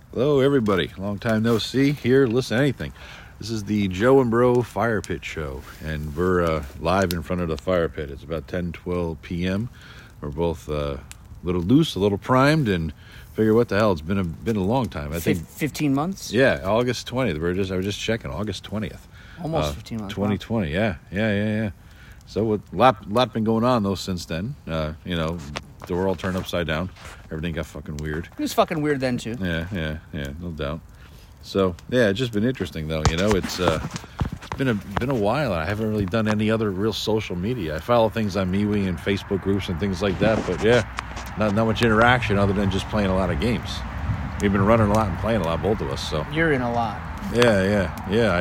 Hello, everybody. Long time no see. Here, listen to anything. This is the Joe and Bro Fire Pit Show, and we're live in front of the fire pit. It's about 10-12 p.m. We're both a little loose, a little primed, and figure what the hell. It's been a long time. I think 15 months. Yeah, August 20th. I was just checking. August 20th. Almost 15 months. 2020. Wow. Yeah. So a lot been going on though since then. The world turned upside down. Everything got fucking weird. It was fucking weird then too. Yeah, no doubt. So yeah, it's just been interesting though. It's been a while. I haven't really done any other real social media. I follow things on MeWe and Facebook groups and things like that. But yeah, not much interaction other than just playing a lot of games. We've been running a lot and playing a lot, both of us. So you're in a lot. Yeah.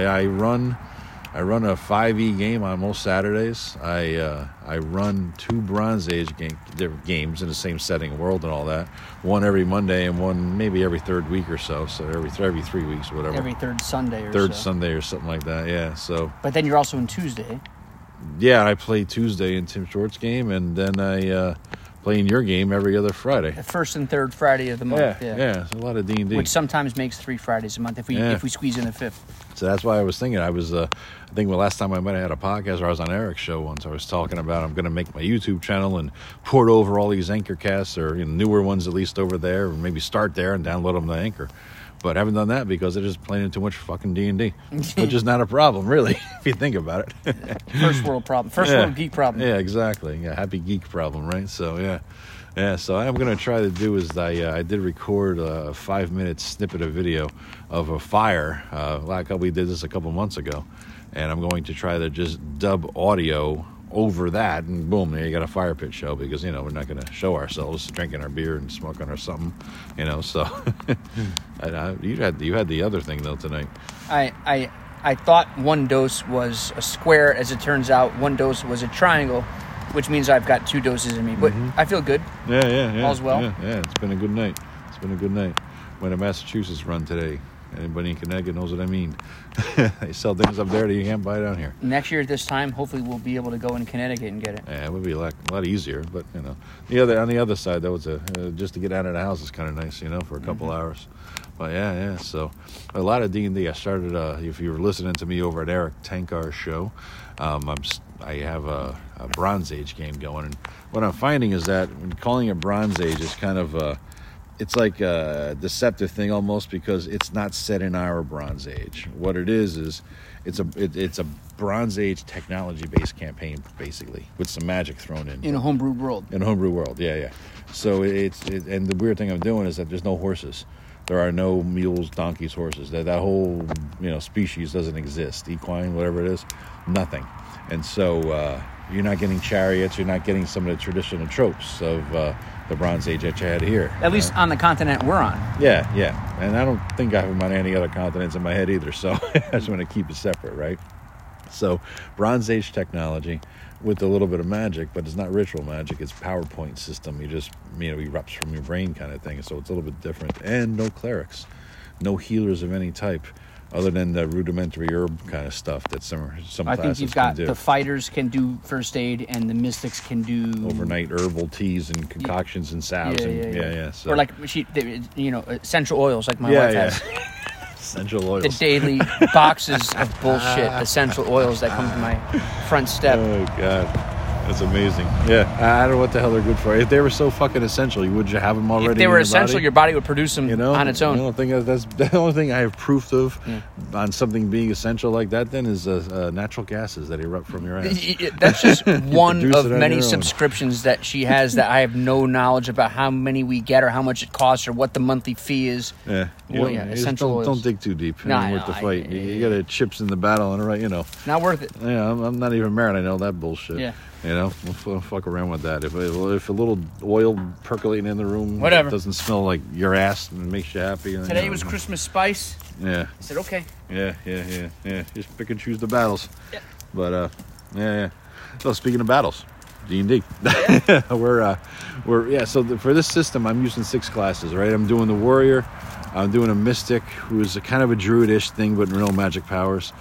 I run a 5e game on most Saturdays. I run 2 Bronze Age games in the same setting, world and all that. One every Monday and one maybe every third week or so. So every 3 weeks or whatever. Every third Sunday or Third Sunday or something like that, yeah. So. But then you're also in Tuesday. Yeah, I play Tuesday in Tim Short's game, and then I play in your game every other Friday. The first and third Friday of the month. Yeah. It's a lot of D&D. Which sometimes makes 3 Fridays a month if we squeeze in a 5th. So that's why I was thinking. I think the last time I might have had a podcast, or I was on Eric's show once, I was talking about I'm going to make my YouTube channel and port over all these Anchor casts, or newer ones at least over there, or maybe start there and download them to Anchor. But I haven't done that because they're just playing too much fucking D&D, which is not a problem, really, if you think about it. First world problem. First world geek problem. Yeah, exactly. Yeah, happy geek problem, right? So, yeah. Yeah, so I'm going to try to do is I did record a 5-minute snippet of video of a fire. We did this a couple months ago, and I'm going to try to just dub audio over that, and boom, there you got a fire pit show, because we're not going to show ourselves drinking our beer and smoking or something, so you had the other thing though tonight. I thought one dose was a square. As it turns out, one dose was a triangle, which means I've got 2 doses in me, but I feel good. Yeah. All's well. Yeah, it's been a good night. Went to Massachusetts run today. Anybody in Connecticut knows what I mean. They sell things up there that you can't buy down here. Next year at this time, hopefully we'll be able to go in Connecticut and get it. Yeah, it would be a lot easier, but on the other side, though, it's just to get out of the house is kind of nice, for a couple hours. But yeah. So a lot of D&D. I started. If you were listening to me over at Eric Tankar's show, I have a Bronze Age game going, and what I'm finding is that when calling it Bronze Age is kind of it's like a deceptive thing almost, because it's not set in our Bronze Age. What it is it's a Bronze Age technology-based campaign, basically, with some magic thrown in. In a homebrewed world. In a homebrewed world, yeah. So and the weird thing I'm doing is that there's no horses. There are no mules, donkeys, horses. That whole species doesn't exist. Equine, whatever it is, nothing. And so you're not getting chariots. You're not getting some of the traditional tropes of the Bronze Age that you had here. At least on the continent we're on. Yeah. And I don't think I have them on any other continents in my head either. So I just want to keep it separate, right? So Bronze Age technology with a little bit of magic, but it's not ritual magic. It's PowerPoint system. You just, erupts from your brain kind of thing. So it's a little bit different. And no clerics, no healers of any type, other than the rudimentary herb kind of stuff that some classes I think you've got the fighters can do first aid, and the mystics can do overnight herbal teas and concoctions and salves. Yeah. So. Or like essential oils, like my wife has. Essential oils. The daily boxes of bullshit essential oils that come to my front step. Oh God. That's amazing. Yeah, I don't know what the hell they're good for. If they were so fucking essential, would you have them already? If they were essential, your body would produce them on its own. I don't think that's the only thing I have proof of on something being essential like that. Then is natural gases that erupt from your ass. That's just one of many subscriptions that she has that I have no knowledge about how many we get or how much it costs or what the monthly fee is. Yeah, essential oils. Don't dig too deep. Worth the fight. You got chips in the battle, and not worth it. Yeah, I'm not even married. I know that bullshit. Yeah. We'll fuck around with that. If a little oil percolating in the room doesn't smell like your ass and makes you happy. Today was Christmas spice. Yeah. I said, okay. Yeah. Just pick and choose the battles. Yeah. But, yeah. So, speaking of battles, D&D. Yeah. So for this system, I'm using 6 classes, right? I'm doing the warrior. I'm doing a mystic, who's a kind of a druidish thing, but real magic powers.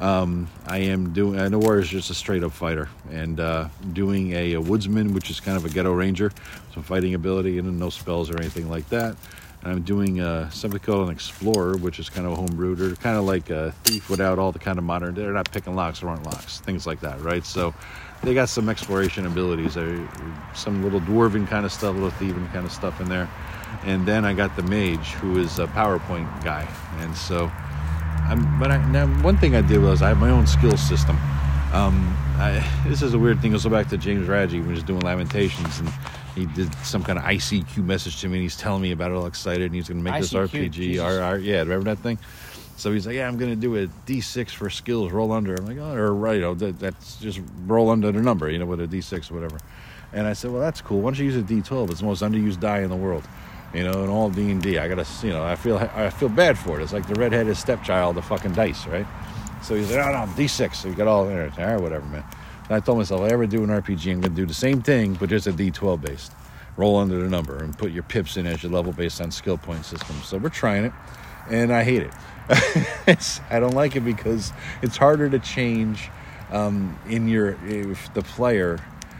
The warrior is just a straight up fighter, and doing a woodsman, which is kind of a ghetto ranger, some fighting ability and no spells or anything like that. And I'm doing something called an Explorer, which is kind of a homebrew. They're kind of like a Thief without all the kind of modern. They're not picking locks, there aren't locks, things like that, right? So they got some exploration abilities, some little dwarven kind of stuff, little thieving kind of stuff in there. And then I got the Mage, who is a PowerPoint guy, and so. Now one thing I did was I have my own skill system. This is a weird thing. I'll go back to James Radji when he was doing Lamentations, and he did some kind of ICQ message to me, and he's telling me about it, all excited, and he's going to make this RPG. Yeah, remember that thing? So he's like, yeah, I'm going to do a D6 for skills, roll under. I'm like, oh, or right, that's just roll under the number, with a D6 or whatever. And I said, well, that's cool. Why don't you use a D12? It's the most underused die in the world. In all D&D, I gotta, I feel bad for it. It's like the redheaded stepchild of fucking dice, right? So he's like, oh no, D6. So you got all there, all right, whatever, man. And I told myself, if I ever do an RPG, I'm gonna do the same thing, but just a D12 based. Roll under the number and put your pips in as your level based on skill point system. So we're trying it, and I hate it. I don't like it because it's harder to change if the player,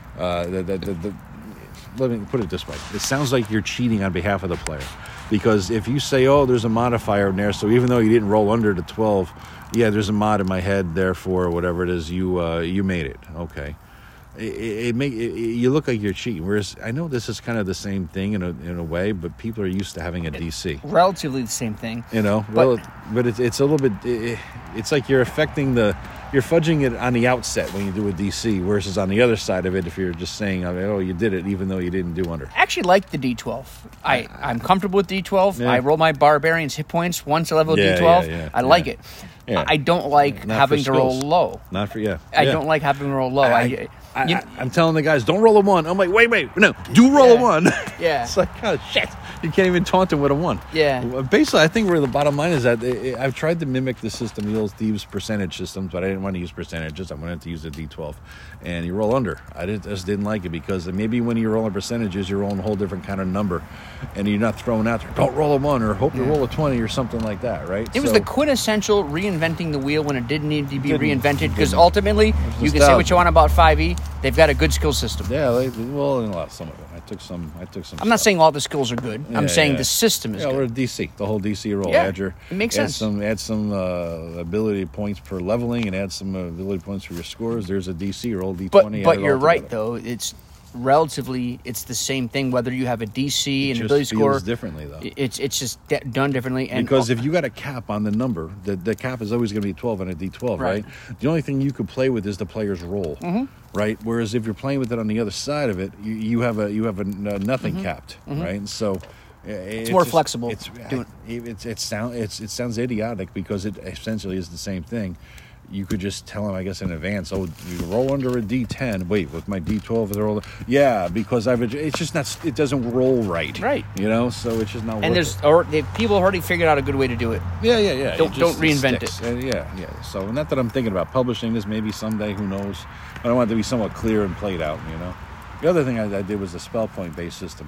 let me put it this way. It sounds like you're cheating on behalf of the player. Because if you say, oh, there's a modifier in there, so even though you didn't roll under the 12, yeah, there's a mod in my head, therefore, whatever it is, you made it. Okay. You look like you're cheating. Whereas I know this is kind of the same thing in a way, but people are used to having a DC. Relatively the same thing. But it's a little bit, it's like you're fudging it on the outset when you do a DC, versus on the other side of it, if you're just saying, oh, you did it even though you didn't do under. I actually like the D12. I'm comfortable with D12. Yeah. I roll my barbarian's hit points once I level D12. I like it. Yeah. I don't like having to roll low. Not for, I don't like having to roll low. I'm telling the guys, don't roll a 1. I'm like, wait, no, do roll a 1. Yeah. It's like, oh, shit. You can't even taunt him with a 1. Yeah. Basically, I think where the bottom line is that I've tried to mimic the system, the old Thieves percentage systems, but I didn't want to use percentages. I wanted to use the D12. And you roll under. I just didn't like it because maybe when you're rolling percentages, you're rolling a whole different kind of number. And you're not throwing out there, don't roll a 1 or hope you roll a 20 or something like that, right? It was the quintessential reinventing the wheel when it didn't need to be reinvented, because ultimately, you can say what you want about 5e, they've got a good skill system. Yeah, some of it. I took some. I'm not saying all the skills are good. I'm saying the system is good. Or DC, the whole DC roll. Yeah, it makes sense. Add some ability points per leveling, and add some ability points for your scores. There's a DC roll, D20. But you're right, though. It's the same thing whether you have a DC and ability score. It feels differently, though. It's just done differently. And because if you got a cap on the number, the cap is always going to be 12 on a D12, right? The only thing you could play with is the player's roll, right? Whereas if you're playing with it on the other side of it, you have a nothing capped, right? And so it's more flexible. It sounds idiotic because it essentially is the same thing. You could just tell him, I guess, in advance, oh, you roll under a D10. Wait, with my D12, yeah, because it's just not, it doesn't roll right. Right. So it's just not and people already figured out a good way to do it. Yeah. Don't reinvent it. Yeah. So not that I'm thinking about publishing this, maybe someday, who knows. But I want it to be somewhat clear and played out, The other thing I did was the spell point based system.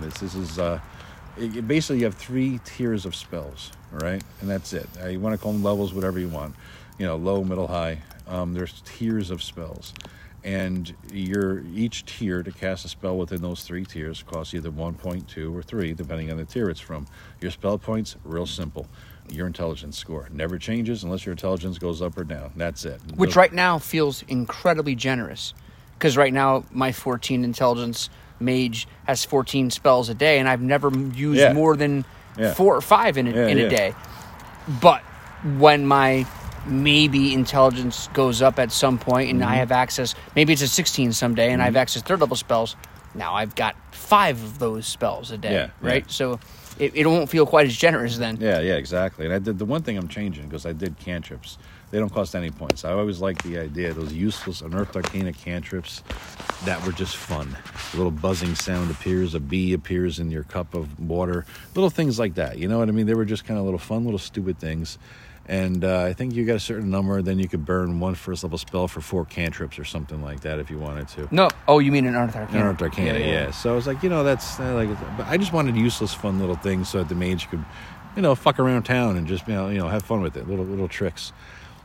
Basically you have 3 tiers of spells, right? And that's it. You want to call them levels, whatever you want. Low, middle, high. There's tiers of spells. And each tier to cast a spell within those 3 tiers costs either 1 point, 2, or 3, depending on the tier it's from. Your spell points, real simple. Your intelligence score never changes unless your intelligence goes up or down. That's it. Which right now feels incredibly generous. Because right now, my 14 intelligence mage has 14 spells a day, and I've never used more than 4 or 5 in a day. But when my maybe intelligence goes up at some point and I have access, maybe it's a 16 someday and I have access to 3rd level spells, now I've got 5 of those spells a day, right? So it won't feel quite as generous then. Yeah, exactly. And I did the one thing I'm changing, because I did cantrips. They don't cost any points. I always liked the idea of those useless Unearthed Arcana cantrips that were just fun. A little buzzing sound appears, a bee appears in your cup of water, little things like that. You know what I mean? They were just kind of little fun, little stupid things. And I think you got a certain number, then you could burn 1 first level spell for 4 cantrips or something like that if you wanted to. No, oh, you mean an Unearthed Arcana? Unearthed Arcana, yeah. So I was like, that's but I just wanted useless, fun little things so that the mage could, fuck around town and just have fun with it, little tricks.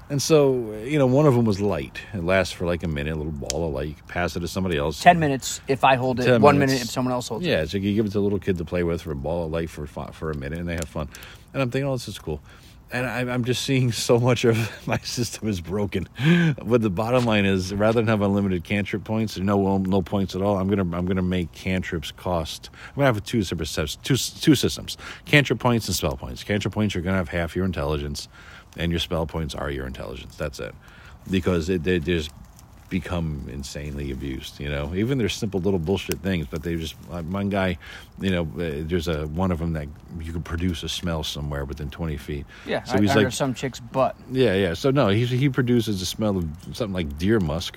And so, one of them was light. It lasts for like a minute, a little ball of light. You can pass it to somebody else. 10 minutes if I hold it, 1 minute if someone else holds it. Yeah, so you give it to a little kid to play with for a ball of light for a minute, and they have fun. And I'm thinking, this is cool. And I'm just seeing so much of my system is broken. But the bottom line is, rather than have unlimited cantrip points, or no points at all, I'm gonna make cantrips cost. I'm gonna have two systems: cantrip points and spell points. Cantrip points, you're gonna have half your intelligence, and your spell points are your intelligence. That's it, because they just become insanely abused. Even there's simple little bullshit things, but they just one guy, there's one of them that you can produce a smell somewhere within 20 feet. Yeah, so he's under some chick's butt. Yeah. So no, he produces a smell of something like deer musk.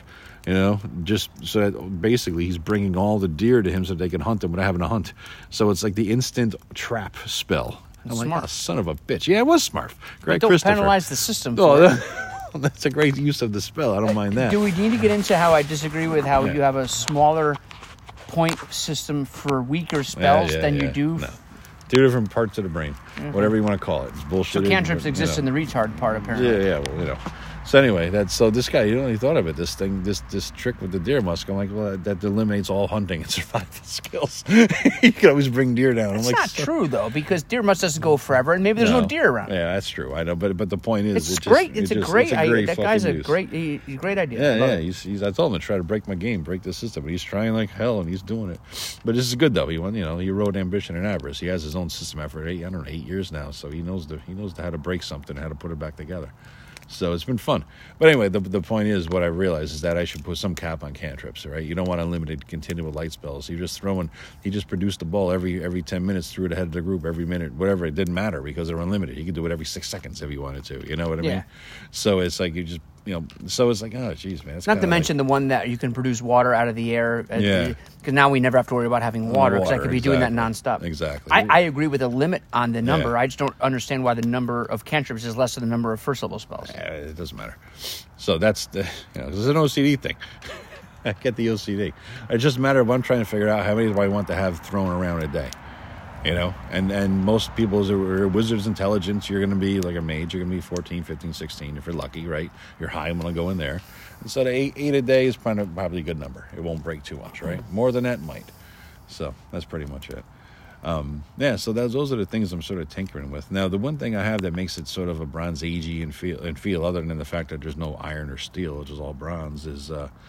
Just so that basically he's bringing all the deer to him so they can hunt him without having to hunt. So it's like the instant trap spell. I'm smart. like, son of a bitch. Yeah, it was smart. Great, don't Christopher. Penalize the system for it. That's a great use of the spell. I don't mind that. Do we need to get into how I disagree with how you have a smaller point system for weaker spells than you do? No. Two different parts of the brain. Mm-hmm. Whatever you want to call it. It's bullshit. So cantrips exist in the retard part, apparently. Yeah, well, So anyway, this guy, he thought of it, this trick with the deer musk. I'm like, well, that eliminates all hunting and survival skills. You can always bring deer down. It's not true, though, because deer musk doesn't go forever, and maybe there's no deer around. Yeah, that's true. I know, but the point is... It's great. It's a great idea. That guy's a great idea. Yeah. I told him to try to break my game, break the system, but he's trying like hell, and he's doing it. But this is good, though. He won, he rode Ambition and Avarice. He has his own system after 8 years now, so he knows how to break something, how to put it back together. So it's been fun. But anyway, the point is, what I realized is that I should put some cap on cantrips, right? You don't want unlimited continual light spells. He just produced the ball every 10 minutes, threw it ahead of the group every minute, whatever. It didn't matter because they're unlimited. You could do it every 6 seconds if you wanted to. You know what I mean? So it's like you just, so it's like, oh, geez, man. Not to mention the one that you can produce water out of the air. Because now we never have to worry about having water, because I could be doing that nonstop. Exactly. I agree with a limit on the number. I just don't understand why the number of cantrips is less than the number of first level spells. It doesn't matter. So that's it's an OCD thing. I get the OCD. It's just a matter of I'm trying to figure out how many do I want to have thrown around a day. And most people's are wizard's intelligence, you're going to be like a mage, you're going to be 14, 15, 16 if you're lucky, right? You're high, I'm going to go in there. And so the 8 a day is probably a good number. It won't break too much, right? More than that might. So that's pretty much it. So those are the things I'm sort of tinkering with. Now, the one thing I have that makes it sort of a Bronze Agey and feel, other than the fact that there's no iron or steel, which is all bronze, is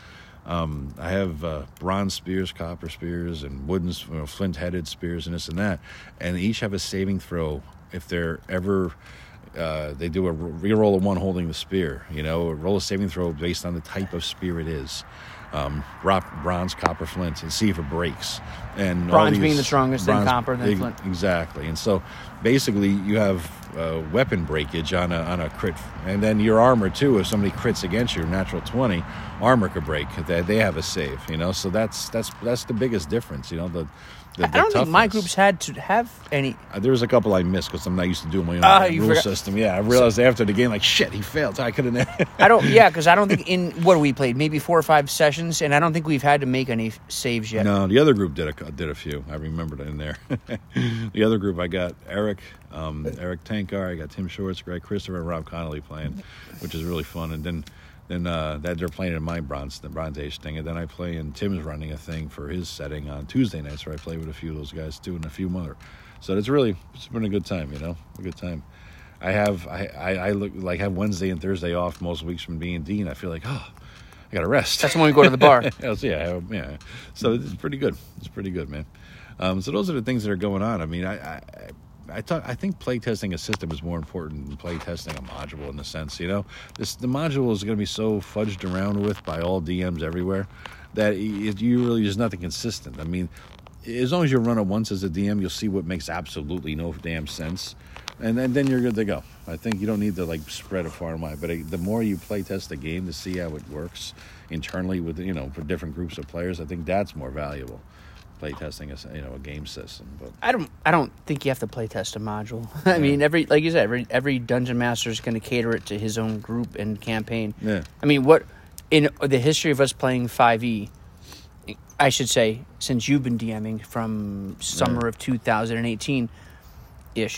I have bronze spears, copper spears, and wooden, flint-headed spears, and this and that, and they each have a saving throw if they're ever. They do a reroll of one holding the spear. Roll a saving throw based on the type of spear it is. Bronze, copper, flint, and see if it breaks. And bronze being the strongest, then copper, then flint. Exactly. And so basically you have weapon breakage on a crit, and then your armor too. If somebody crits against you, natural 20, armor could break. They have a save. So that's the biggest difference. I don't think my groups had to have any. There was a couple I missed because I'm not used to doing my own rule system. Yeah, I realized after the game, like, shit, he failed. I couldn't. Because I don't think what we played, maybe 4 or 5 sessions, and I don't think we've had to make any saves yet. No, the other group did a few. I remembered it in there. The other group, I got Eric Tankar, I got Tim Shorts, Greg Christopher, and Rob Connolly playing, which is really fun. And then that they're playing in my the Bronze Age thing, and then I play, and Tim's running a thing for his setting on Tuesday nights where I play with a few of those guys too, and a few more. So it's been a good time, a good time. I look like have Wednesday and Thursday off most weeks from D&D, and I feel like, I got to rest. That's when we go to the bar. yeah. So it's pretty good. It's pretty good, man. So those are the things that are going on. I mean, I think play testing a system is more important than play testing a module in the sense, the module is going to be so fudged around with by all DMs everywhere that there's nothing consistent. I mean, as long as you run it once as a DM, you'll see what makes absolutely no damn sense, and then you're good to go. I think you don't need to spread it far and wide, but the more you play test the game to see how it works internally with for different groups of players, I think that's more valuable. Play testing a game system, but I don't think you have to play test a module. I mean, like you said, every dungeon master is going to cater it to his own group and campaign. Yeah. I mean, what in the history of us playing 5e, I should say, since you've been DMing from summer of 2018 ish,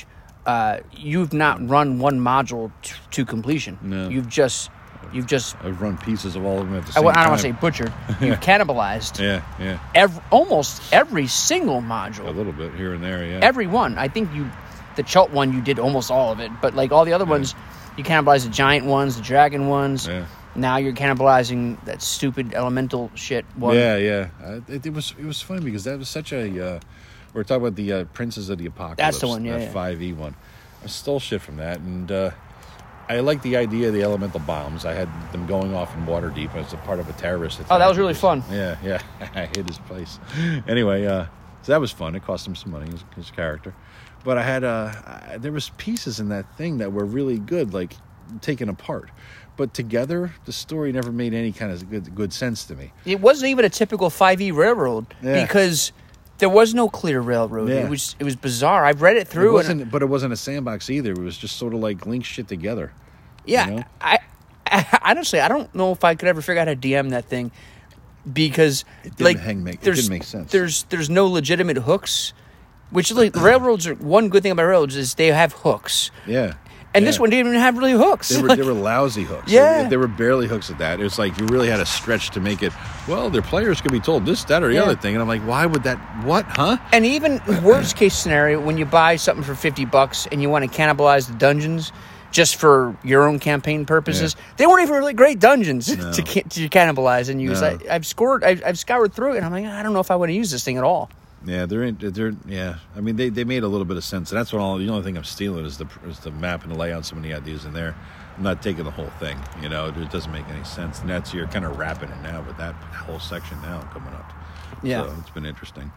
you've not run one module to completion. No. You've just I've run pieces of all of them at the same time. I don't want to say butchered. You've cannibalized. Yeah. Almost every single module. A little bit here and there. Yeah. Every one. I think the Chult one, you did almost all of it, but like all the other ones, you cannibalized the giant ones, the dragon ones. Yeah. Now you're cannibalizing that stupid elemental shit one. Yeah. It was fun because that was such a. We're talking about the Princes of the Apocalypse. That's the one. Yeah. That 5e one. I stole shit from that, and I like the idea of the elemental bombs. I had them going off in Waterdeep as a part of a terrorist attack. Oh, that was really fun. Yeah. I hit his place. Anyway, so that was fun. It cost him some money, his character. But I had there was pieces in that thing that were really good, like taken apart. But together, the story never made any kind of good sense to me. It wasn't even a typical 5e railroad because there was no clear railroad. Yeah. It was bizarre. I've read it through. But it wasn't a sandbox either. It was just sort of like link shit together. Yeah. You know? I honestly, I don't know if I could ever figure out how to DM that thing because it didn't make sense. There's no legitimate hooks, which like railroads are one good thing about railroads is they have hooks. Yeah. And this one didn't even have really hooks. They were lousy hooks. Yeah. They were barely hooks at that. It was like you really had to stretch to make it, well, their players could be told this, that, or the other thing. And I'm like, why would that, what, huh? And even worst case scenario, when you buy something for $50 and you want to cannibalize the dungeons just for your own campaign purposes, they weren't even really great dungeons to cannibalize and use. No. I've scoured through it and I'm like, I don't know if I want to use this thing at all. Yeah, yeah. I mean, they made a little bit of sense. And that's what the only thing I'm stealing is the map and the layout. Some of the ideas in there. I'm not taking the whole thing. You know, it doesn't make any sense. And you're kind of wrapping it now with that whole section now coming up. Yeah, so it's been interesting.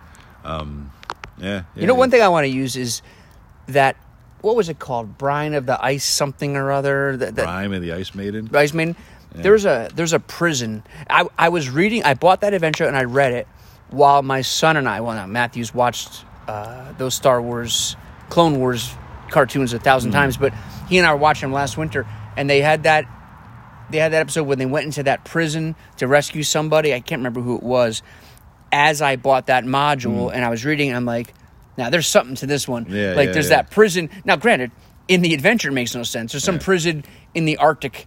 You know, one thing I want to use is that. What was it called? Brine of the Ice something or other. Brine of the Ice Maiden. Ice Maiden. Yeah. There's a prison. I was reading. I bought that adventure and I read it. While my son and I, Matthews watched those Star Wars, Clone Wars cartoons 1,000 times, but he and I were watching them last winter, and they had that episode when they went into that prison to rescue somebody. I can't remember who it was. As I bought that module and I was reading, I'm like, now there's something to this one. There's that prison. Now, granted, in the adventure it makes no sense. There's some prison in the Arctic.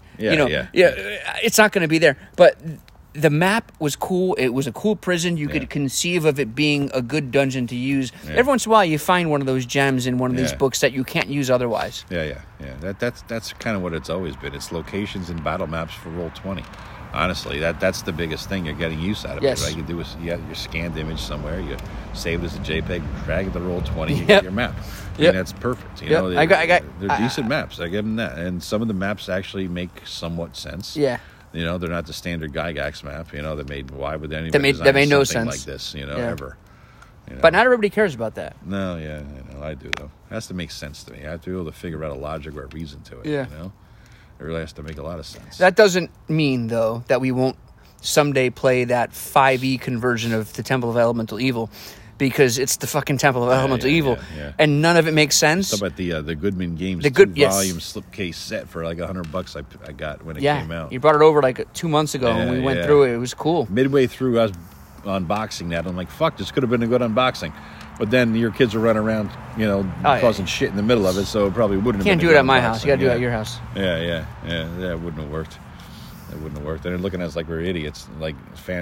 It's not going to be there, but. The map was cool. It was a cool prison. You could conceive of it being a good dungeon to use. Yeah. Every once in a while, you find one of those gems in one of these books that you can't use otherwise. Yeah. That's kind of what it's always been. It's locations and battle maps for Roll20. Honestly, that's the biggest thing. You're getting use out of it. Right? You do is you have your scanned image somewhere. You save it as a JPEG, drag it to Roll20, you get your map. And that's perfect. You know, they're decent maps. I give them that. And some of the maps actually make somewhat sense. Yeah. You know, they're not the standard Gygax map. You know, why would anybody that made no something sense like this? You know, ever. You know? But not everybody cares about that. No, I do though. It has to make sense to me. I have to be able to figure out a logic or a reason to it. Yeah. You know, it really has to make a lot of sense. That doesn't mean though that we won't someday play that 5e conversion of the Temple of Elemental Evil. Because it's the fucking Temple of Elemental Evil, and none of it makes sense. How about the Goodman Games volume slipcase set for like $100 I got when it came out. You brought it over like 2 months ago, and we went through it. It was cool. Midway through, I was unboxing that. I'm like, fuck, this could have been a good unboxing. But then your kids were running around, causing shit in the middle of it, so it probably wouldn't have been. Can't do it at my house. You got to do it at your house. Yeah, it wouldn't have worked. It wouldn't have worked. They're looking at us like we're idiots, like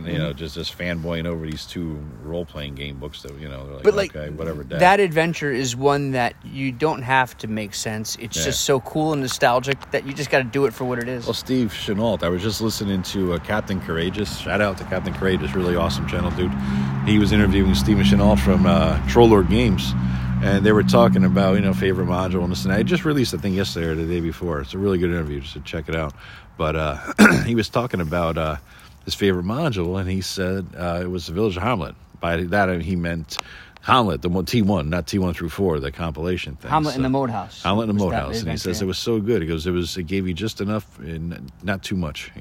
just fanboying over these two role-playing game books that they're like, but okay, whatever. Dad. That adventure is one that you don't have to make sense. It's just so cool and nostalgic that you just got to do it for what it is. Well, Steve Chenault, I was just listening to Captain Courageous. Shout out to Captain Courageous, really awesome channel, dude. He was interviewing Steven Chenault from Troll Lord Games. And they were talking about, favorite module and this and that. I just released a thing yesterday or the day before. It's a really good interview, so check it out. But he was talking about his favorite module, and he said it was the Village of Hamlet. By that, he meant Hamlet, the T1, not T1 through 4, the compilation thing. Hamlet in the Moat House. Hamlet in the Moat House. And he says it was so good. He goes, it gave you just enough and not too much,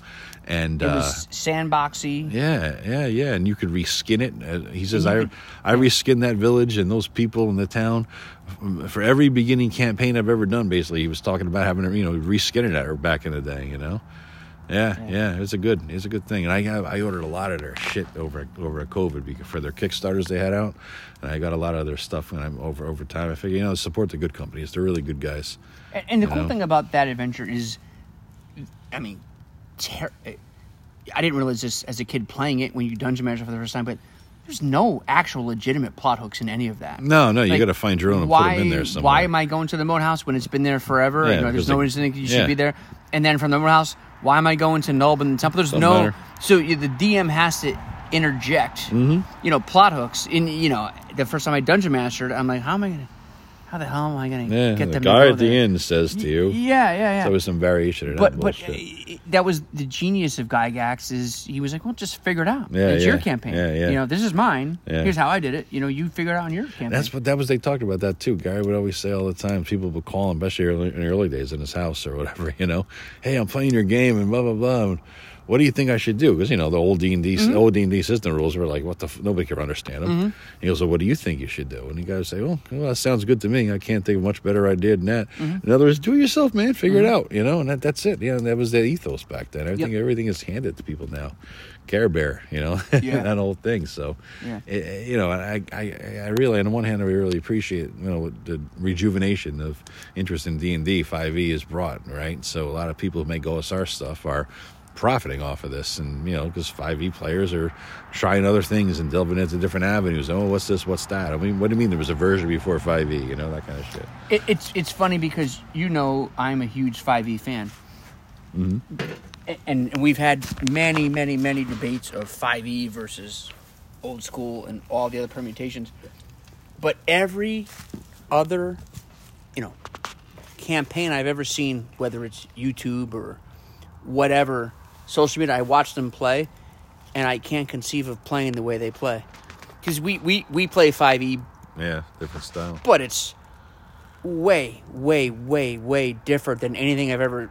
And it was sandboxy. Yeah. And you could reskin it. He says, I reskinned that village and those people in the town for every beginning campaign I've ever done, basically. He was talking about having, reskinning that back in the day, Yeah. It's a good thing. And I ordered a lot of their shit over COVID for their Kickstarters they had out, and I got a lot of their stuff when I'm over time. I figure, support the good companies. They're really good guys. And the cool thing about that adventure is, I mean, I didn't realize this as a kid playing it when you Dungeon Master for the first time, but there's no actual legitimate plot hooks in any of that. No, you got to find your own and put them in there somewhere. Why am I going to the moat house when it's been there forever? Yeah, there's no reason you should be there. And then from the moat house, why am I going to Nulbin the Temple? There's no... So the DM has to interject, plot hooks. The first time I Dungeon Mastered, I'm like, how the hell am I going to get them to go there? The guy at the end says to you. Yeah. So there was some variation of that bullshit. That was the genius of Gygax is he was like, well, just figure it out. It's your campaign. Yeah. This is mine. Yeah. Here's how I did it. You figure it out in your campaign. They talked about that too. Gary would always say all the time, people would call him, especially in the early days in his house or whatever, hey, I'm playing your game and blah, blah, blah. And what do you think I should do? Because, the old D&D system rules were like, nobody could understand them. Mm-hmm. He goes, so what do you think you should do? And you guys say, well, that sounds good to me. I can't think of a much better idea than that. Mm-hmm. In other words, do it yourself, man. Figure it out, and that's it. Yeah, and that was the ethos back then. I think everything is handed to people now. Care Bear, that whole thing. So, I really, on the one hand, I really appreciate, the rejuvenation of interest in D&D 5e is brought, right? So a lot of people who make OSR stuff are profiting off of this, and because 5e players are trying other things and delving into different avenues. Oh, what's this? What's that? I mean, what do you mean there was a version before 5e? That kind of shit. It's funny because I'm a huge 5e fan, and we've had many debates of 5e versus old school and all the other permutations. But every other campaign I've ever seen, whether it's YouTube or whatever social media, I watch them play, and I can't conceive of playing the way they play. Because we play 5e. Yeah, different style. But it's way different than anything I've ever...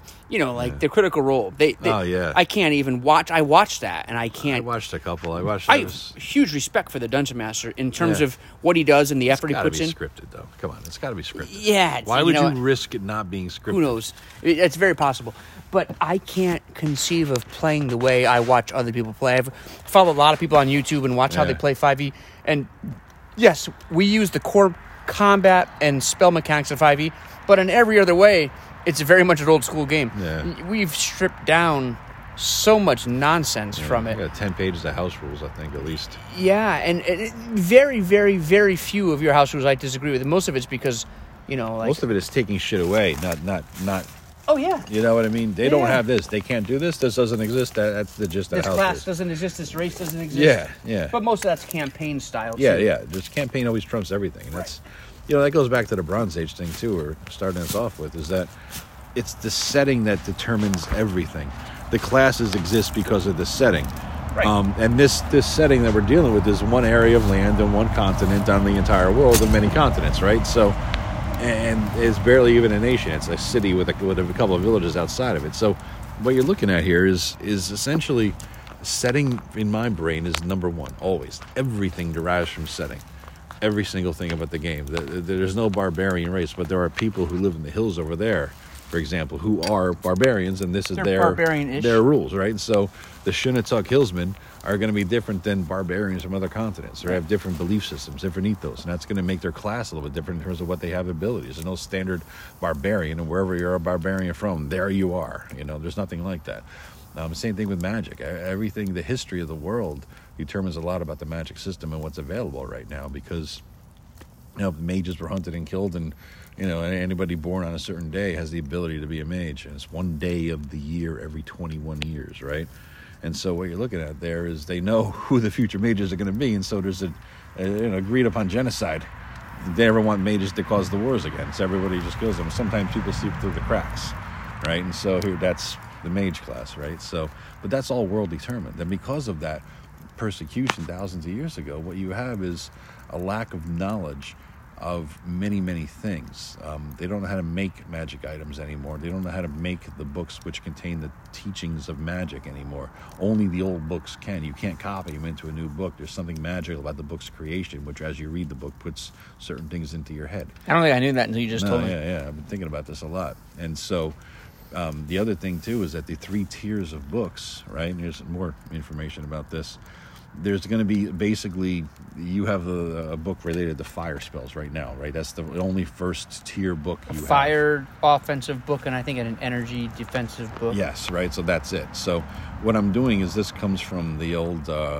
the Critical Role. I can't even watch... I watched that, and I can't... I watched a couple. I have huge respect for the Dungeon Master in terms of what he does and the effort he puts in. It's got to be scripted, though. Come on, it's got to be scripted. Yeah. Why would you risk it not being scripted? Who knows? It's very possible. But I can't conceive of playing the way I watch other people play. I've followed a lot of people on YouTube and watch how they play 5e. And yes, we use the core combat and spell mechanics of 5e, but in every other way, it's very much an old school game. Yeah. We've stripped down so much nonsense from it. We got 10 pages of house rules, I think, at least. Yeah, and very, very, very few of your house rules I disagree with. Most of it's because, most of it is taking shit away, not. Oh, yeah. You know what I mean? They don't have this. They can't do this. This doesn't exist. That's the gist of the house. This class doesn't exist. This race doesn't exist. Yeah. But most of that's campaign style, too. Yeah. This campaign always trumps everything. And that's, that goes back to the Bronze Age thing, too, or starting us off with, is that it's the setting that determines everything. The classes exist because of the setting. Right. And this setting that we're dealing with is one area of land and one continent on the entire world and many continents, right? So... And it's barely even a nation. It's a city with a couple of villages outside of it. So what you're looking at here is essentially setting in my brain is number one, always. Everything derives from setting. Every single thing about the game. There's no barbarian race, but there are people who live in the hills over there, for example, who are barbarians, and this is their rules, right? And so the Shinnetuck Hillsmen are going to be different than barbarians from other continents, or have different belief systems, different ethos, and that's going to make their class a little bit different in terms of what they have abilities. There's no standard barbarian, and wherever you're a barbarian from, there you are. There's nothing like that. Same thing with magic. Everything, the history of the world determines a lot about the magic system and what's available right now, because mages were hunted and killed, and anybody born on a certain day has the ability to be a mage, and it's one day of the year every 21 years, right? And so what you're looking at there is they know who the future mages are going to be, and so there's an agreed upon genocide. They never want mages to cause the wars again, so everybody just kills them. Sometimes people slip through the cracks, right? And so here, that's the mage class, right? So, but that's all world determined, and because of that persecution thousands of years ago, what you have is a lack of knowledge of many things. They don't know how to make magic items anymore. They don't know how to make the books which contain the teachings of magic anymore. Only the old books can. You can't copy them into a new book. There's something magical about the book's creation, which as you read the book puts certain things into your head. I don't think I knew that until you just told me. Yeah. I've been thinking about this a lot. And so the other thing too is that the 3 tiers of books, right? And there's more information about this. There's going to be basically, you have a book related to fire spells right now, right? That's the only first tier book you have. A fire offensive book, and I think an energy defensive book. Yes, right. So that's it. So what I'm doing is this comes from the old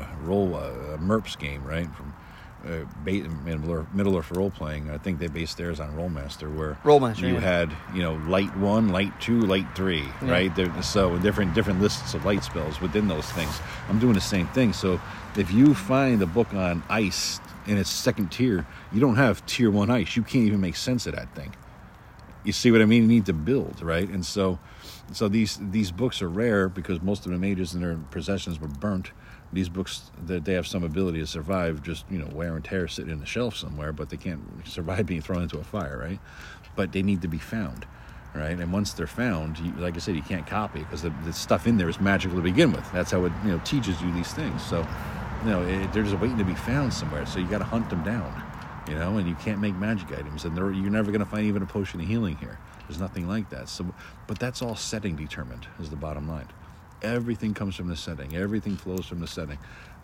MERPS game, right? From Middle Earth role playing. I think they based theirs on Rollmaster, where you had light 1, light 2, light 3, right? So different lists of light spells within those things. I'm doing the same thing. So if you find a book on ice in its second tier, you don't have tier 1 ice. You can't even make sense of that thing. You see what I mean? You need to build, right? And so these books are rare because most of the mages in their possessions were burnt. These books, they have some ability to survive just, wear and tear sitting in the shelf somewhere, but they can't survive being thrown into a fire, right? But they need to be found, right? And once they're found, like I said, you can't copy because the stuff in there is magical to begin with. That's how it, teaches you these things. So, they're just waiting to be found somewhere. So you got to hunt them down, and you can't make magic items. And you're never going to find even a potion of healing here. There's nothing like that. So, but that's all setting determined is the bottom line. Everything comes from the setting. Everything flows from the setting.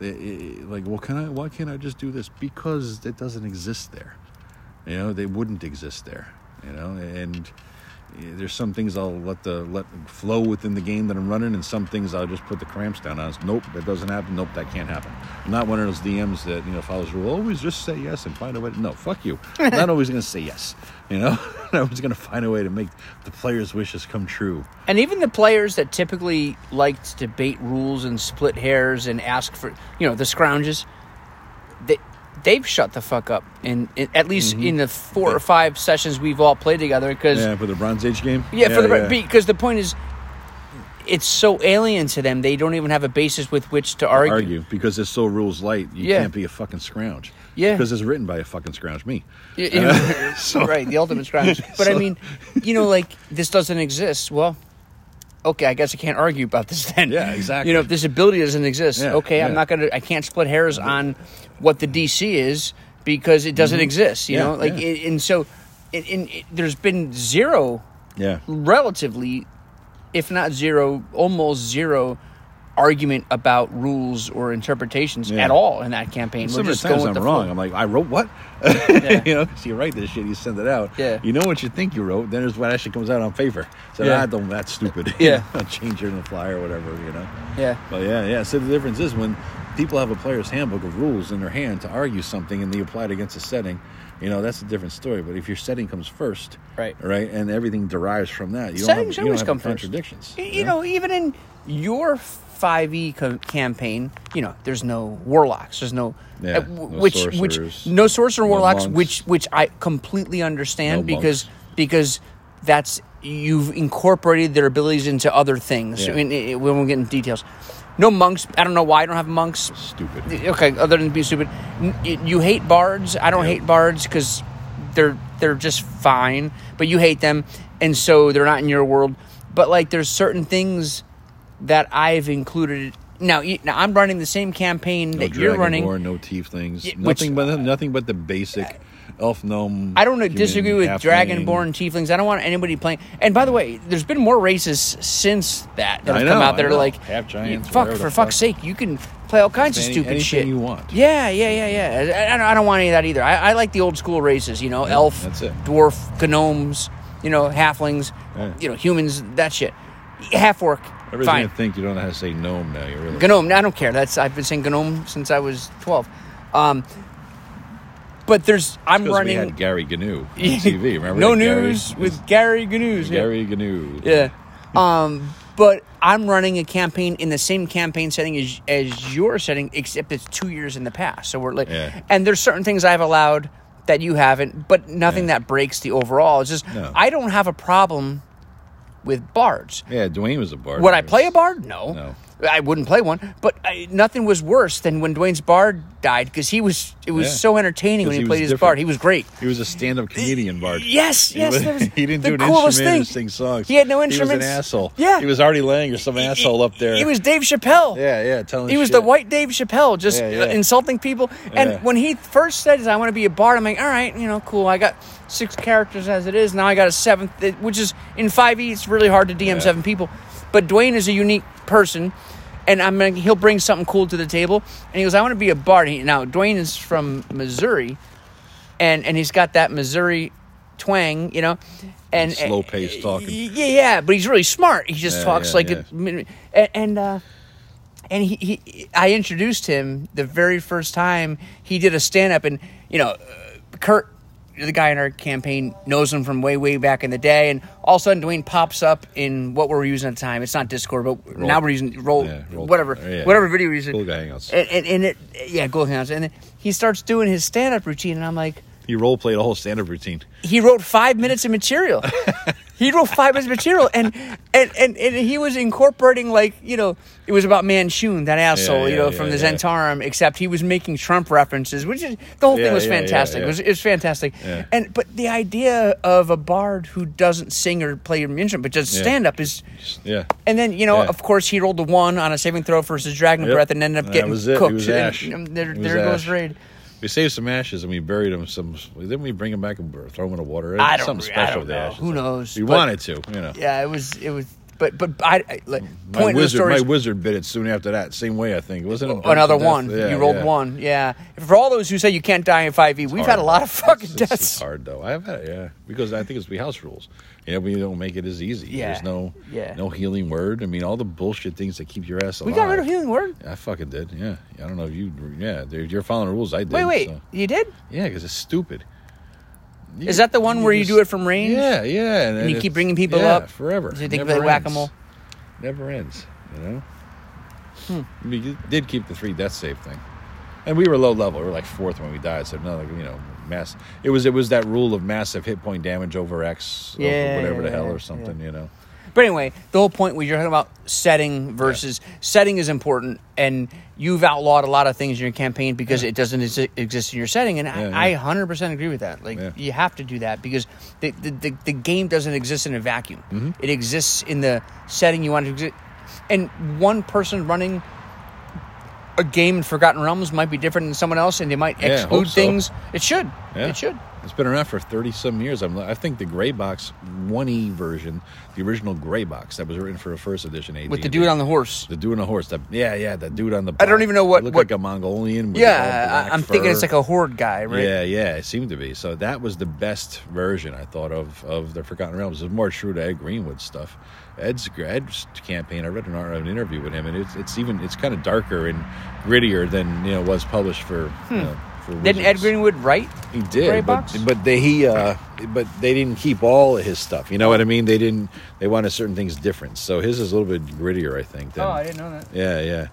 Why can't I just do this? Because it doesn't exist there. They wouldn't exist there. And there's some things I'll let flow within the game that I'm running, and some things I'll just put the cramps down on. Nope, that doesn't happen. Nope, that can't happen. I'm not one of those DMs that follows the rule. Always just say yes and find a way. No, fuck you. I'm not always going to say yes. I'm always going to find a way to make the players' wishes come true. And even the players that typically like to debate rules and split hairs and ask for the scrounges, they've shut the fuck up, at least in the 4 or 5 sessions we've all played together. For the Bronze Age game. Because the point is, it's so alien to them. They don't even have a basis with which to argue. Because it's so rules light. You can't be a fucking scrounge. Yeah, because it's written by a fucking scrounge, me. Right, the ultimate scrounge. But I mean, this doesn't exist. Well, okay, I guess I can't argue about this then. Yeah, exactly. If this ability doesn't exist, I can't split hairs on what the DC is because it doesn't exist. And so there's been zero, relatively, if not zero, almost zero argument about rules or interpretations at all in that campaign. Some of the times I'm wrong. I'm like, I wrote what? So you write this shit, you send it out. Yeah. You know what you think you wrote, then there's what actually comes out on paper. So that's stupid. I'll change it in the fly or whatever, Yeah. But So the difference is when people have a player's handbook of rules in their hand to argue something and they apply it against a setting, that's a different story. But if your setting comes first, right, and everything derives from that, you don't have contradictions. Even in your 5e campaign, there's no warlocks. There's no no sorcerer warlocks, which I completely understand because that's you've incorporated their abilities into other things. I mean, we won't get into details. No monks. I don't know why I don't have monks. Stupid. Okay, other than being stupid. You hate bards. I don't hate bards because they're just fine, but you hate them, and so they're not in your world. But there's certain things that I've included. Now I'm running the same campaign that you're running. No tieflings. Nothing but the basic elf gnome. I don't disagree with Dragonborn tieflings. I don't want anybody playing. And by the way, there's been more races since that have come out that are like half giants. For fuck's sake, you can play all kinds of stupid shit you want. Yeah. I don't want any of that either. I like the old school races. Elf, dwarf, gnomes. Halflings. Humans. That shit. Half orc. Everybody's gonna think you don't know how to say gnome now. You really gnome. I don't care. I've been saying gnome since I was 12. But I'm running. We had Gary Gnu on TV. Remember? No News with Gary Gnu. Gary Gnu. Yeah. But I'm running a campaign in the same campaign setting as your setting, except it's 2 years in the past. So we're and there's certain things I've allowed that you haven't, but nothing that breaks the overall. It's just I don't have a problem with bards. Yeah, Dwayne was a bard. Would I play a bard? No. I wouldn't play one, but nothing was worse than when Dwayne's Bard died because it was so entertaining when he played his Bard. He was great. He was a stand-up comedian Bard. Yes. He didn't do an coolest instrument thing. or sing songs. He had no instruments. He was an asshole. Yeah. He was Artie Lang or some asshole up there. He was Dave Chappelle. Yeah, telling He was shit. the white Dave Chappelle, just insulting people. And when he first said, I want to be a Bard, I'm like, all right, cool. I got 6 characters as it is. Now I got a 7th, which is, in 5e, it's really hard to DM 7 people. But Dwayne is a unique person. And he'll bring something cool to the table. And he goes, I want to be a Bard. Now, Dwayne is from Missouri, and he's got that Missouri twang, and slow-paced talking. Yeah, but he's really smart. He just talks like it. And I introduced him the very first time he did a stand-up, and Kurt, the guy in our campaign, knows him from way, way back in the day, and all of a sudden Dwayne pops up in what we're using at the time. It's not Discord, but now we're using Roll, whatever video we're using. Cool Guy Hangouts. Cool Hangouts. And then he starts doing his stand-up routine, and I'm like... He role-played a whole stand-up routine. He wrote 5 minutes of material. And he was incorporating, it was about Manchun, that asshole, from the Zentarum, except he was making Trump references, which is, the whole thing was fantastic. It was fantastic. Yeah. But the idea of a Bard who doesn't sing or play an instrument, but just stand-up is... Yeah. And then, of course, he rolled a 1 on a saving throw versus Dragon Breath and ended up getting cooked. It was Ash. There goes Raid. We saved some ashes and we buried them. Didn't we bring them back and throw them in the water? I don't something special with the ashes. Who knows? We wanted to, Yeah, it was. But my wizard bit it soon after that. Same way, I think. Wasn't it another 1? Yeah, you rolled 1. Yeah. For all those who say you can't die in 5e, we've had a lot of fucking deaths. It's hard though. I've had it, because I think it's the house rules. We don't make it as easy. Yeah. There's no healing word. I mean, all the bullshit things that keep your ass alive. We got rid of healing word? I fucking did, yeah. I don't know if you, you're following the rules. I did. Wait, you did? Yeah, because it's stupid. Is that the one where you do it from range? Yeah. And you keep bringing people up? Forever. So you think like whack-a-mole? Never ends, I mean, you did keep the 3 death save thing. And we were low level. We were like 4th when we died. So, mass. It was that rule of massive hit point damage over X, whatever the hell or something, But anyway, the whole point was you're talking about setting versus setting is important, and you've outlawed a lot of things in your campaign because it doesn't exist in your setting, and I 100% agree with that. You have to do that because the game doesn't exist in a vacuum. Mm-hmm. It exists in the setting you want it to exist. And one person running a game in Forgotten Realms might be different than someone else, and they might exclude things. It should. Yeah. It should. It's been around for 30-some years. I think the Gray Box 1E version, the original Gray Box that was written for a first edition AD&D. With the dude on the horse. The dude on the horse. The dude on the... I don't even know what... Looked like a Mongolian. With I'm thinking it's like a horde guy, right? Yeah, it seemed to be. So that was the best version, I thought, of the Forgotten Realms. It was more true to Ed Greenwood stuff. Ed's campaign, I read an interview with him, and it's kind of darker and grittier than was published for Didn't Ed Greenwood write? He did, but they didn't keep all of his stuff. You know what I mean? They wanted certain things different. So his is a little bit grittier, I think. I didn't know that.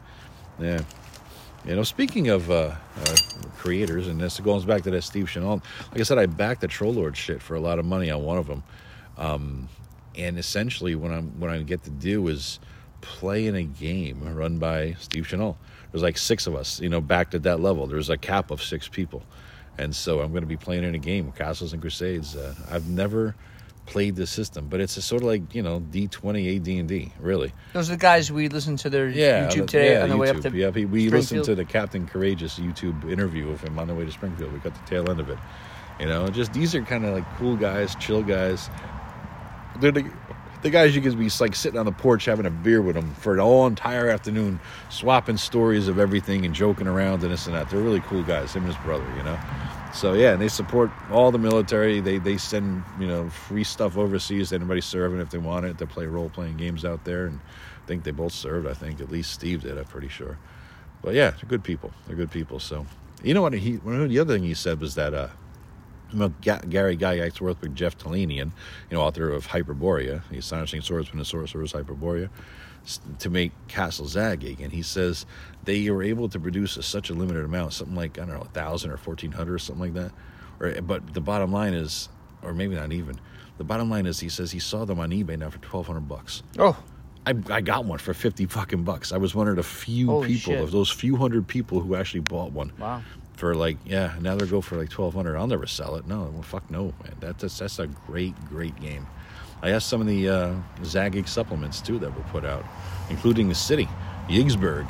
Yeah. Speaking of creators, and this goes back to that Steve Chenault. Like I said, I backed the Troll Lord shit for a lot of money on one of them. And essentially, what I get to do is play in a game run by Steve Chenault. There's like 6 of us, backed at that level. There's a cap of 6 people. And so I'm going to be playing in a game, Castles and Crusades. I've never played this system, but it's a sort of like, D20 AD&D, really. Those are the guys we listened to their YouTube today on the way up to we listened to the Captain Courageous YouTube interview of him on the way to Springfield. We got the tail end of it. Just these are kind of like cool guys, chill guys. They're the guys you could be like sitting on the porch having a beer with them for the whole entire afternoon, swapping stories of everything and joking around and this and that. They're really cool guys, him and his brother, So, and they support all the military. They send, free stuff overseas to anybody serving if they want it. They play role-playing games out there, and I think they both served. I think at least Steve did, I'm pretty sure. But, they're good people. So, the other thing he said was that... Gary Guy Axworth with Jeff Talanian, author of Hyperborea, the Astonishing Swordsman and Sorcerer's Hyperborea, to make Castle Zagig, and he says they were able to produce such a limited amount, something like 1,000 or 1,400 or something like that. But the bottom line is, or maybe not even, the bottom line is he says he saw them on eBay now for $1,200. Oh, I got one for $50. I was one of the few Holy people shit. of those few hundred people who actually bought one. Wow. For now they go for like $1,200. I'll never sell it. No, well, fuck no, man. That's a great game. I asked some of the Zagic supplements too that were put out, including the city, Yigsburg,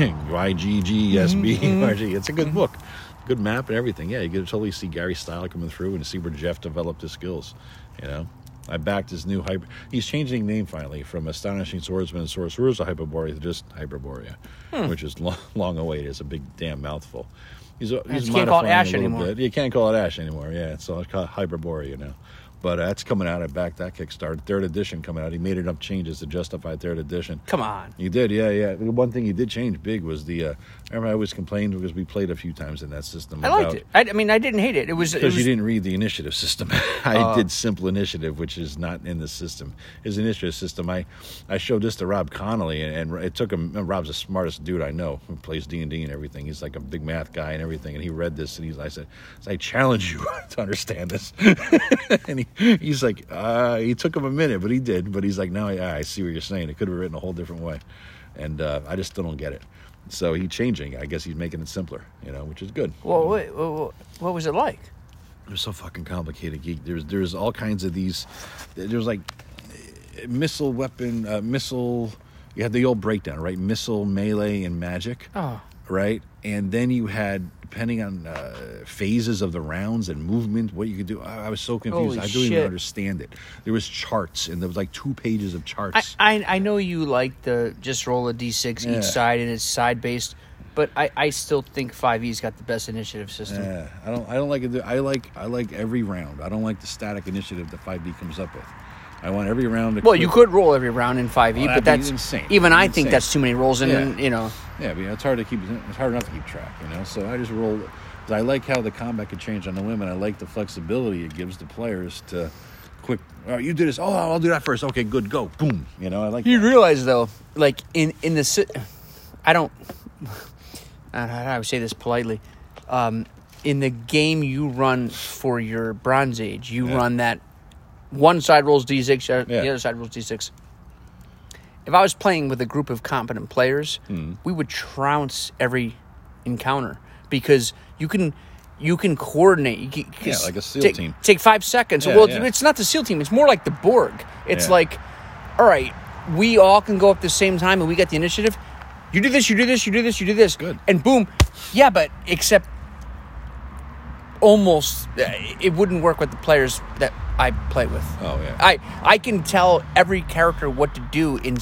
YGGSB. It's a good book, good map and everything. Yeah, you get to totally see Gary Style coming through and see where Jeff developed his skills. I backed his new hyper. He's changing name finally from Astonishing Swordsman and Sorcerers of Hyperborea to just Hyperborea, which is long awaited. It's a big damn mouthful. He's you can't call it Ash anymore. You can't call it Ash anymore. Yeah, so it's called Hyperborea now. But that's coming out. I backed that Kickstarter. 3rd edition coming out. He made enough changes to justify 3rd edition. Come on. He did, yeah. The one thing he did change big was I remember I always complained because we played a few times in that system. I liked it. I didn't hate it. Because you didn't read the initiative system. I did simple initiative, which is not in the system. His initiative system, I showed this to Rob Connolly, and it took him. Rob's the smartest dude I know who plays D&D and everything. He's like a big math guy and everything, and he read this, and I said, I challenge you to understand this. And he's like, he took him a minute, but he did. But he's like, no, I see what you're saying. It could have been written a whole different way. And I just still don't get it. So he's changing. I guess he's making it simpler, which is good. Well, wait, what was it like? It was so fucking complicated, Geek. There's all kinds of these. There's like missile weapon, missile. You had the old breakdown, right? Missile, melee, and magic. Oh. Right? And then you had, depending on phases of the rounds and movement, what you could do. I was so confused. Holy I don't even shit. understand it. There was charts, and there was like 2 pages of charts. I know you like the just roll a d6 each side, and it's side-based, but I still think 5e's got the best initiative system. Yeah, I don't like it. I like every round. I don't like the static initiative that 5e comes up with. I want every round to... Well, you could roll every round in 5e, but that's insane. Even I think that's too many rolls, and Yeah, but it's hard to keep. It's hard enough to keep track, So I just roll. I like how the combat can change on the whim, and I like the flexibility it gives the players to quick. Oh, you do this. Oh, I'll do that first. Okay, good. Go. Boom. I like. You that. realize though, like in the, I don't. I would say this politely. In the game you run for your Bronze Age, you run that. One side rolls d6, the other side rolls d6. If I was playing with a group of competent players, we would trounce every encounter because you can coordinate. Like a SEAL team. Take 5 seconds. Yeah, well, yeah. It's not the SEAL team. It's more like the Borg. It's like, all right, we all can go up at the same time and we get the initiative. You do this, you do this, you do this, you do this. Good. And boom. Yeah, but except almost it wouldn't work with the players that I play with. Oh yeah. I can tell every character what to do in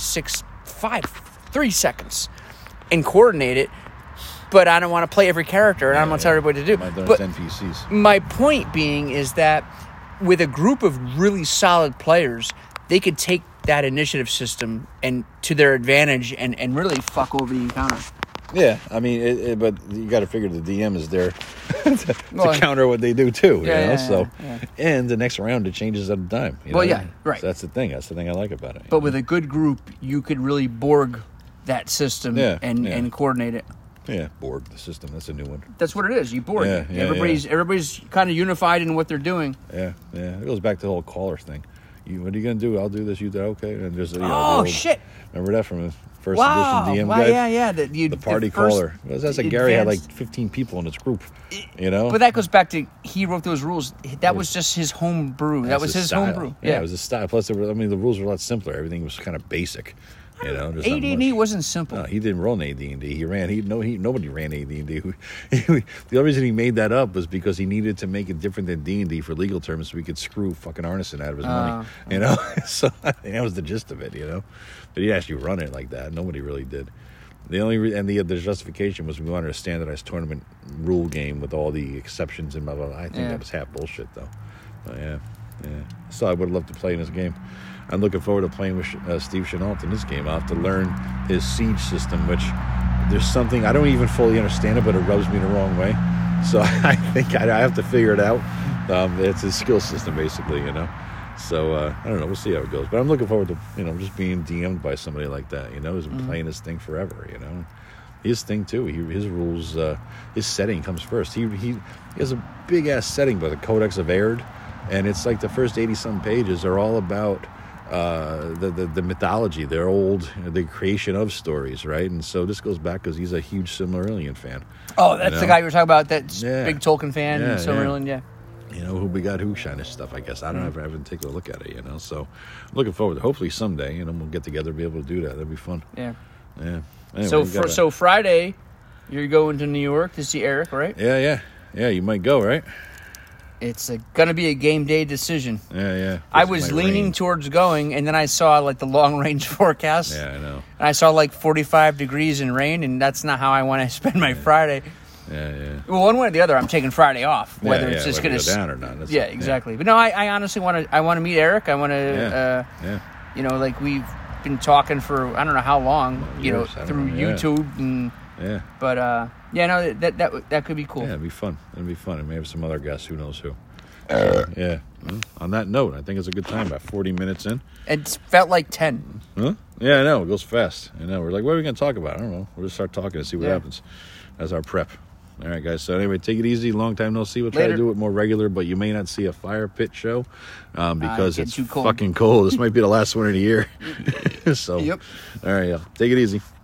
3 seconds and coordinate it, but I don't want to play every character and I don't want to tell everybody to do. But NPCs. My point being is that with a group of really solid players, they could take that initiative system and to their advantage and really fuck over the encounter. Yeah, I mean, but you got to figure the DM is there to counter what they do too. And the next round it changes at a time. Right. So that's the thing. That's the thing I like about it. But with a good group, you could really Borg that system and coordinate it. Yeah, Borg the system. That's a new one. That's what it is. You Borg. Everybody's kind of unified in what they're doing. Yeah. It goes back to the whole caller thing. What are you gonna do? I'll do this. You do okay? And just shit. Remember that from the first edition DM guide? Yeah. The party caller. That's like Gary had like 15 people in his group. But that goes back to he wrote those rules. That was just his home brew. That was his home brew. Yeah, it was his style. Plus, the rules were a lot simpler. Everything was kind of basic. AD&D wasn't simple. No, he didn't run AD&D. Nobody ran AD&D. The only reason he made that up was because he needed to make it different than D&D for legal terms, so we could screw fucking Arneson out of his money. So I think that was the gist of it. But he actually run it like that. Nobody really did. The justification was we wanted a standardized tournament rule game with all the exceptions and blah blah blah. I think that was half bullshit though. But yeah. So I would love to play in this game. I'm looking forward to playing with Steve Chenault in this game. I'll have to learn his siege system, which there's something, I don't even fully understand it, but it rubs me the wrong way. So I think I have to figure it out. It's his skill system, basically, So I don't know. We'll see how it goes. But I'm looking forward to, just being DM'd by somebody like that, who's been playing this thing forever, His thing, too. His rules, his setting comes first. He has a big-ass setting by the Codex of Erd, and it's like the first 80-some pages are all about the mythology, the creation of stories, right? And so this goes back because he's a huge Silmarillion fan. Oh, that's the guy you were talking about. That's big Tolkien fan, Silmarillion. Yeah. You know, who we got who shine this stuff, I guess. I don't know if I haven't taken a look at it, you know. So looking forward to hopefully someday, you know, we'll get together and be able to do that. That'd be fun. Yeah. Yeah. Anyway, so Friday, you're going to New York to see Eric, right? Yeah. You might go, right? It's going to be a game day decision. Yeah. I was leaning towards going, and then I saw like the long range forecast. Yeah, I know. And I saw like 45 degrees and rain, and that's not how I want to spend my Friday. Yeah. Well, one way or the other, I'm taking Friday off. Whether it's just going to go down or not. That's exactly. But no, I honestly want to. I want to meet Eric. I want to. You know, like we've been talking for I don't know how long. Through YouTube and. Yeah. But no, that could be cool. Yeah, it'd be fun. It'd be fun. And maybe some other guests. Who knows who? Yeah. Well, on that note, I think it's a good time. About 40 minutes in. It felt like 10. Huh? Yeah, I know. It goes fast. I know. We're like, what are we going to talk about? I don't know. We'll just start talking and see what happens. That's our prep. All right, guys. So anyway, take it easy. Long time no see. We'll try to do it more regular, but you may not see a fire pit show because it's fucking cold. This might be the last one of the year. So, Yep. All right, take it easy.